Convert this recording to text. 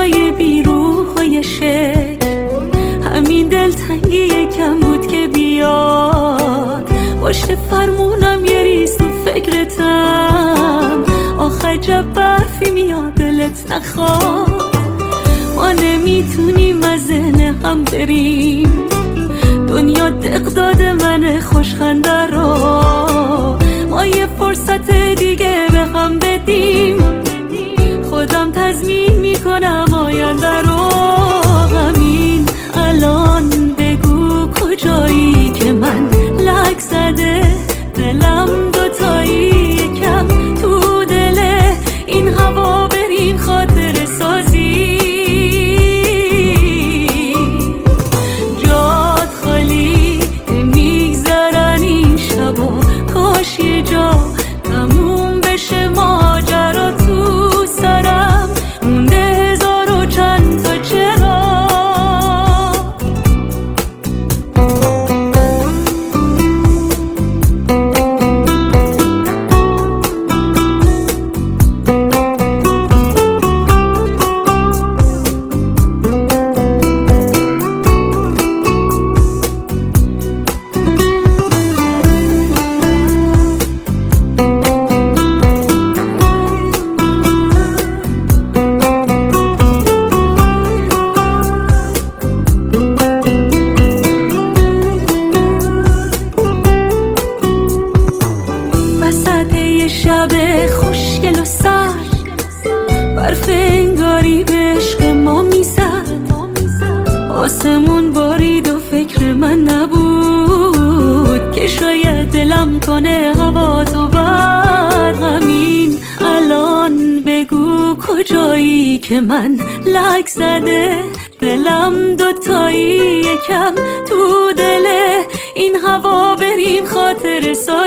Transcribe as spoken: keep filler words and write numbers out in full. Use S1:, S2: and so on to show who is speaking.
S1: روزای بیروح و یه شک، همین دلتنگی یکم بود که بیاد باشه فرمونم یه ریز تو فکرتم. آخه عجب برفی میاد دلت نخواد، ما نمیتونیم از ذهن هم بریم. دنیا دق داده من خوشخنده رو، ما یه فرصت دیگه به هم بدیم. خودم تضمین میکنم آینده رو. همین الان بگو کجایی که من لک زده دلم دوتایی، یکم تو دل این هوا بریم خاطر سازی. جاد خالی میگذرن این شبا، کاش یه جا تموم بشه ماجرا. تو سرم مونده هزار و چند تا چرا. شب خوشگل و سرد، برف انگاری به عشق ما میزد. آسمون بارید و فکر من نبود که شاید دلم کنه هوا تو بد. همین الان بگو کجایی که من لک زده دلم دوتایی، یکم تو دل این هوا بریم خاطر سازی.